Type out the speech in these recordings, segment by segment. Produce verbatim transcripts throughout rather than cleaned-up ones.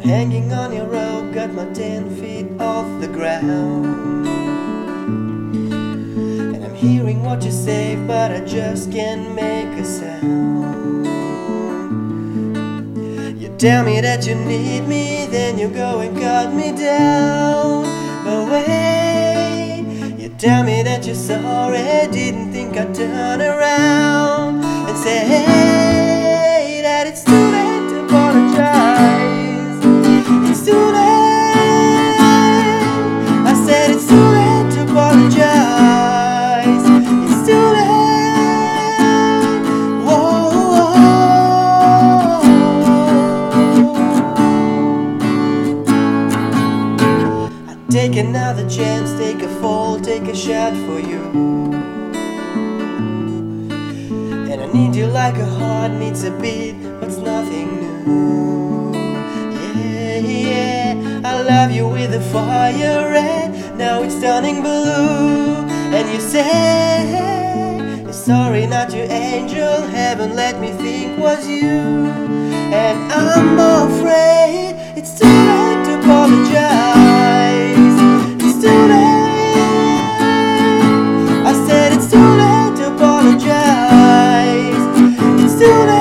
hanging on your rope, got my ten feet off the ground. And I'm hearing what you say, but I just can't make a sound. You tell me that you need me, then you go and cut me down. But wait, you tell me that you're sorry, didn't think I'd turn around and say, hey, that it's too late to apologize. It's too late. I said it's too late to apologize. It's too late. Whoa, whoa. I take another chance, take a fall, take a shot for you. And I need you like a heart needs a beat, but it's nothing new. Yeah, yeah, I love you with a fire red, now it's turning blue. And you say, you're sorry, not your angel, heaven let me think was you. And I'm afraid it's too late to apologize. It's too late. I said it's too late to apologize. It's too late.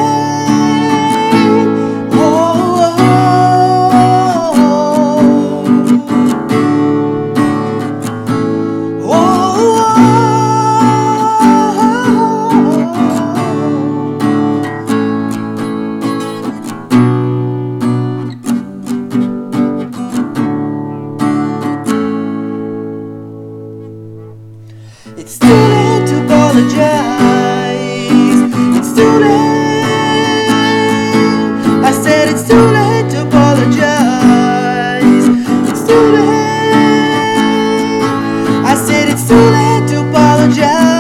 It's too late to apologize. It's too late. I said it's too late to apologize. It's too late. I said it's too late to apologize.